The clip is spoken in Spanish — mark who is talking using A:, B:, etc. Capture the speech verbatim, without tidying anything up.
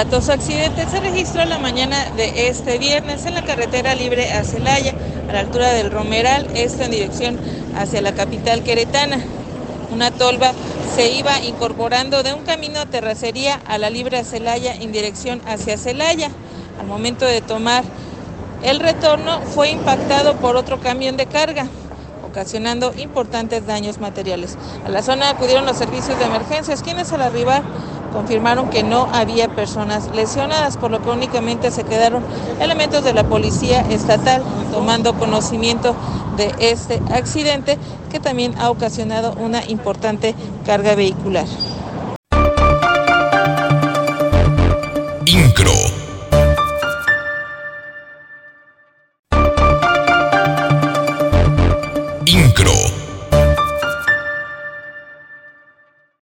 A: aparatoso accidente se registró la mañana de este viernes en la carretera libre a Celaya, a la altura del Romeral, esto en dirección hacia la capital queretana. Una tolva se iba incorporando de un camino a terracería a la libre a Celaya en dirección hacia Celaya. Al momento de tomar el retorno fue impactado por otro camión de carga, ocasionando importantes daños materiales. A la zona acudieron los servicios de emergencias, quienes al arribar confirmaron que no había personas lesionadas, por lo que únicamente se quedaron elementos de la policía estatal tomando conocimiento de este accidente que también ha ocasionado una importante carga vehicular.
B: INCRO.